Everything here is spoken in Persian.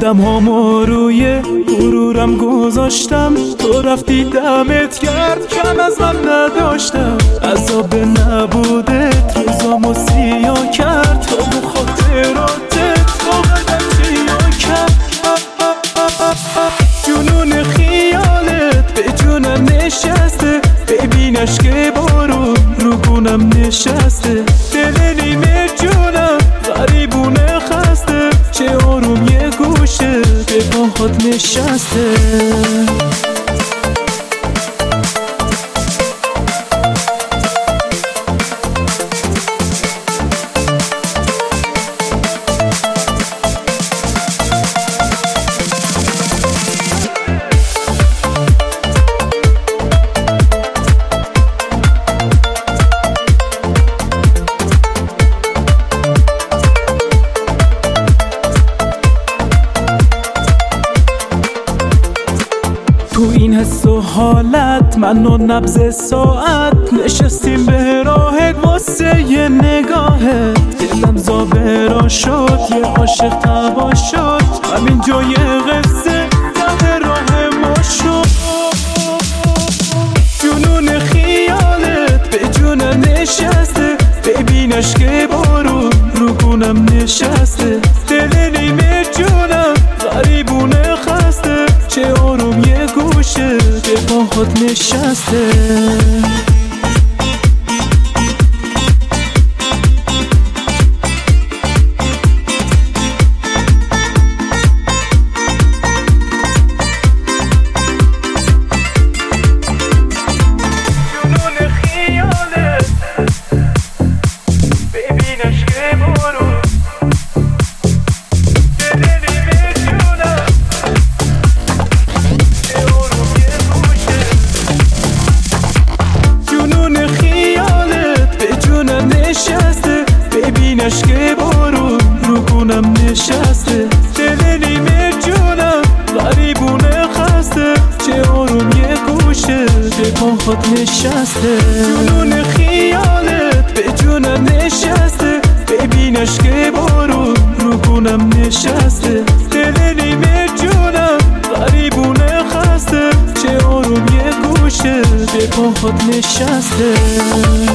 قدم هامو روی غرورم گذاشتم، تو رفتی دمت کرد کم از من نداشتم. عذاب نبودت روزامو سیاه کرد، تو به خاطراتت با قدم چیا کرد. جنون خیالت به جونم نشسته، ببینش که بارون رو گونم نشسته. دل نیمه جونم غریبونه خسته، چه آروم یه گوشه به پاهات نشسته. تو این حس و حالت من و نبض ساعت نشستیم به راهت واسه یه نگاهت. دلم زابرا شد یه عاشق تبا شد، همین جای قصه ته راه ما شد. جنون خیالت به جونم نشسته، ببینش که بارون رو گونم نشسته. دل نیمه جونم غریبونه خسته، چه آروم یه گوشه به پاهات نشسته. جنون خیالت ببینش که بارون نشسته، ببینش که بارون رو گونم نشسته. دل نیمه جونم غریبونه خسته، چه آروم یه گوشه به پاهات نشسته. جنون خیالت به جونم نشسته، ببینش که بارون رو گونم نشسته. دل نیمه جونم غریبونه خسته، چه آروم یه گوشه به پاهات نشسته.